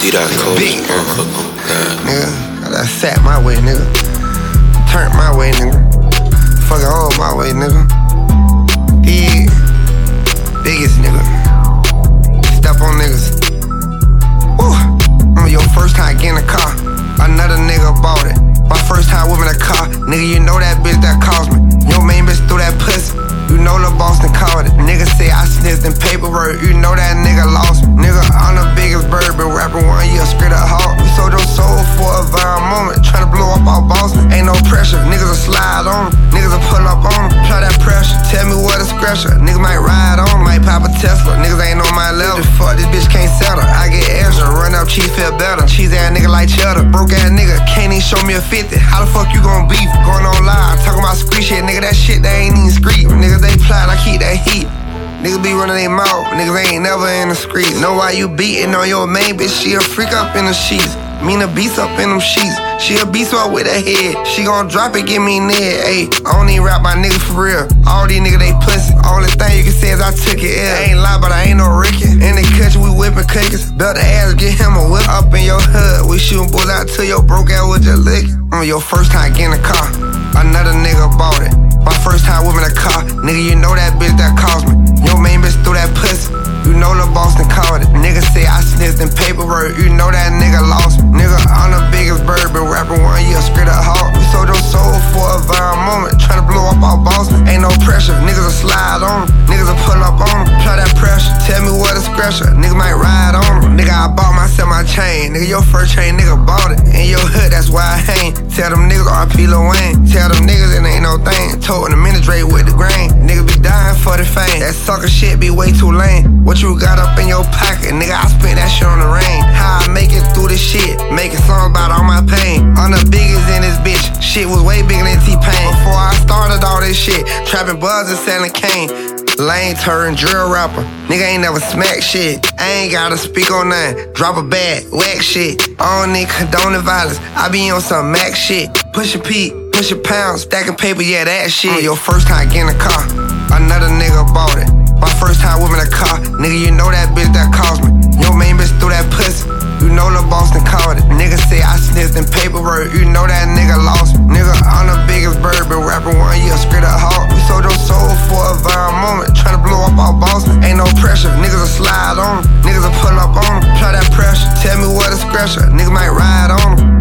D-Dot Cole. Big nigga, I sat my way, nigga. Turned my way, nigga. Fucking all my way, nigga. Yeah, biggest nigga. Step on niggas. Woo. Your first time getting a car, another nigga bought it. My first time whipping a car, nigga, you know that bitch that cost me. Your main bitch threw that pussy, you know the Boston called it. Nigga say I sniffed in paperwork, you know that nigga lost me. Nigga, I'm the biggest bird, been rapping 1 year, straight up hawk. We sold your soul for a viral moment, tryna blow up our Boston. Ain't no pressure, niggas will slide on them, niggas will pull up on them. Try that pressure, tell me what a scratcher. Niggas might ride on them, might pop a Tesla. Niggas ain't on my level, fuck this bitch can't settle. I get extra, run up cheese, feel better. Cheese ass nigga like cheddar, broke ass nigga, can't even show me a 50. How the fuck you gon' beef? Going on live, talking about street shit, nigga, that shit they ain't even street. Niggas they plot, I keep that heat. Niggas be running their mouth, niggas ain't never in the streets. Know why you beating on your main bitch, she a freak up in the sheets. Mean a beast up in them sheets, she a beast up with her head. She gon' drop it, give me near, ayy. I don't even rap my niggas for real. All these niggas, they pussy. Only thing you can say is I took it ill. I ain't lie, but I ain't no Ricky. In the country, we whipping cookies. Belt the ass, get him a whip. Up in your hood, we shooting bulls out till your broke ass with your lick. Your first time getting a car, another nigga bought it. My first time whipping a car, nigga, you know that bitch that cost me. Your main bitch threw that pussy, you know the Boston called it. Nigga say I sniffed in paperwork, you know that nigga lost me. Nigga, I'm the biggest bird, been rapping 1 year, straight up hawk. We sold your soul for a viral moment, tryna blow up our Boston. Ain't no pressure, niggas will slide on them, niggas will pull up on them. Try that pressure, tell me what a scratcher. Nigga might ride on them. Nigga, I bought myself my chain, nigga, your first chain, nigga bought it. In your hood, that's why I hang. Tell them niggas RP Lil Wayne, tell them niggas it ain't no thing. Told them minute Dre with the grain, nigga be dying for the fame. That sucker shit be way too lame. What you got up in your pocket, nigga, I spent that shit on the rain. How I make it through this shit, making songs about all my pain. I'm the biggest in this bitch, shit was way bigger than T-Pain. Before I started all this shit, trapping buzz and selling cane. Lane turn drill rapper, nigga ain't never smack shit. I ain't gotta speak on nothing, drop a bag, whack shit. I don't need condoning violence, I be on some Mac shit. Push a P, push a pound, stacking paper, yeah that shit. Your first time getting a car, another nigga bought it. My first time whipping a car, nigga, you know that bitch that cost me. Your main bitch threw that pussy, you know the Boston called it. Nigga say I sniffed in paperwork, you know that nigga lost me. Nigga, I'm the biggest bird, been rapping 1 year, straight up hawk. We sold your soul for a viral moment, tryna blow up our Boston. Ain't no pressure, niggas will slide on them, niggas will pull up on them. Try that pressure, tell me what a scratcher. Niggas might ride on them.